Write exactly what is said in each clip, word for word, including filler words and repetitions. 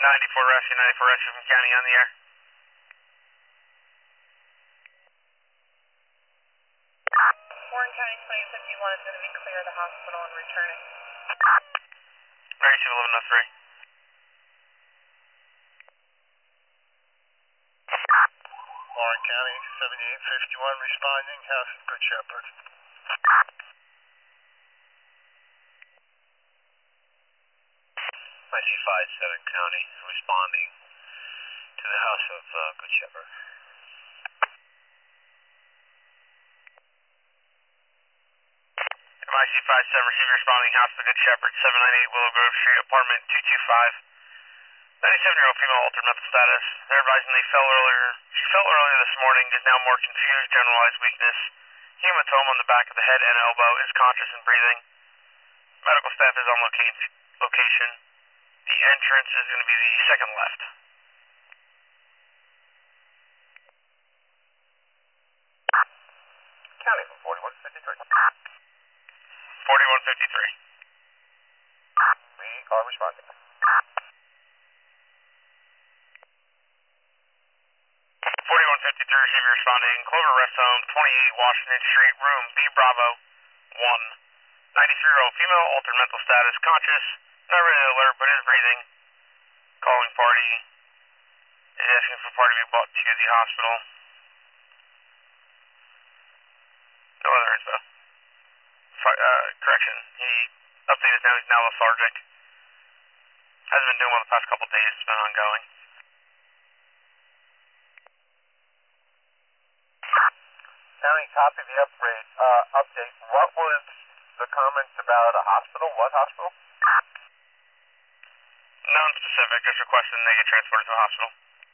ninety-four Rescue, ninety-four Rescue from County on the air. Warren County twenty fifty-one is going to be clear of the hospital and returning. Rescue eleven oh three. Warren County seventy-eight fifty-one responding, House of Good Shepherd. I C five seven County responding to the House of uh, Good Shepherd. M I C five seven receiving responding House of Good Shepherd, seven ninety-eight Willow Grove Street, apartment two two five. ninety-seven-year-old female altered mental status. They're advising they fell earlier. She fell earlier this morning, is now more confused, generalized weakness. Hematoma on the back of the head and elbow, is conscious and breathing. Medical staff is on loca- location. The entrance is going to be the second left. County from forty-one fifty-three. forty-one fifty-three. We are responding. forty-one fifty-three receiver responding, Clover Rest Home, twenty-eight Washington Street, room B Bravo one. ninety-three-year-old female, altered mental status, conscious, not really alert, but is breathing. Calling party, is asking for party to be brought to the hospital. No other info. Fi- uh, correction, he updated now, he's now lethargic. Hasn't been doing well the past couple days, it's been ongoing. County, copy the upgrade, uh, update. What was the comments about a hospital? What hospital? None specific, just requesting they get transported to the hospital.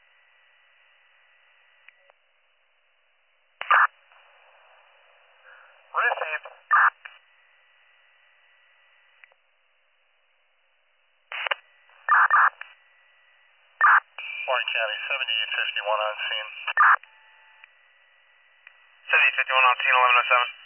Received. Warren County seventy-eight fifty-one on scene. seventy fifty-one on scene, eleven oh seven.